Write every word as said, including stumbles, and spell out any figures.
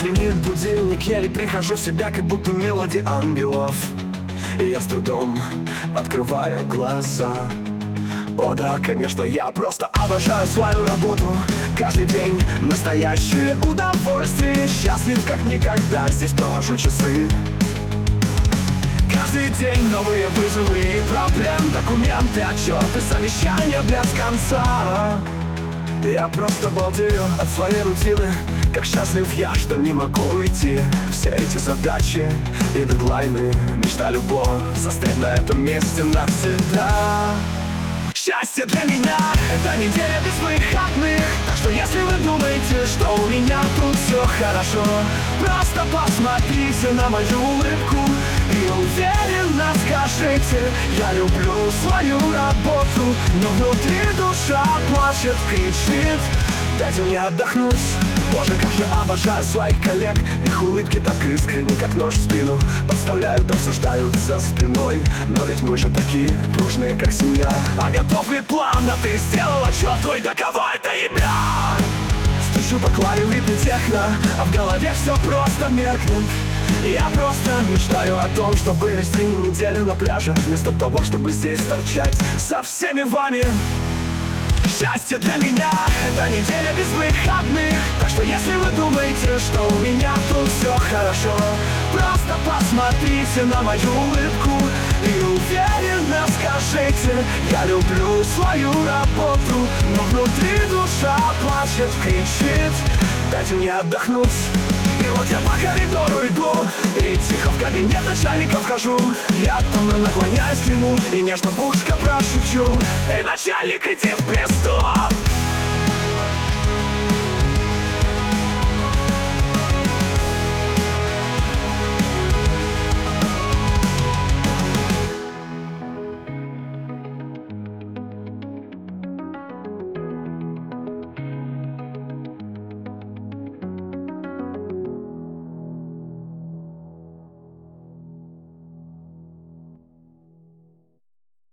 звенит будильник, я и прихожу в себя, как будто мелодия ангелов. И я с трудом открываю глаза. О да, конечно, я просто обожаю свою работу. Каждый день настоящее удовольствие. Счастлив как никогда, здесь тоже часы. Каждый день новые вызовы и проблем, документы, отчеты, совещания без конца. Я просто балдею от своей рутины. Как счастлив я, что не могу уйти. Все эти задачи и дедлайны, мечта любого застрять на этом месте навсегда. Счастье для меня — это неделя без выходных. Так что если вы думаете, что у меня тут все хорошо, просто посмотрите на мою улыбку и уверенно скажите: я люблю свою работу. Но внутри душа плачет, кричит: дайте мне отдохнуть. Боже, как же обожаю своих коллег. Их улыбки так искренни, как нож в спину. Подставляют, обсуждают за спиной. Но ведь мы же такие дружные, как семья. А готовый план, а ты сделал отчет твой, до кого это имя? Стучу по клаве в ритме техно, а в голове все просто меркнет. Я просто мечтаю о том, чтобы провести неделю на пляже, вместо того, чтобы здесь торчать со всеми вами. Счастье для меня — это неделя без выходных. Так что если вы думаете, что у меня тут все хорошо, просто посмотрите на мою улыбку и уверенно скажите: я люблю свою работу. Но внутри душа плачет, кричит: дайте мне отдохнуть. И вот я по коридору иду и тихо в кабинет начальника вхожу. Я томно наклоняюсь к нему и нежно в ушко прошепчу: эй, начальник, иди в пизду.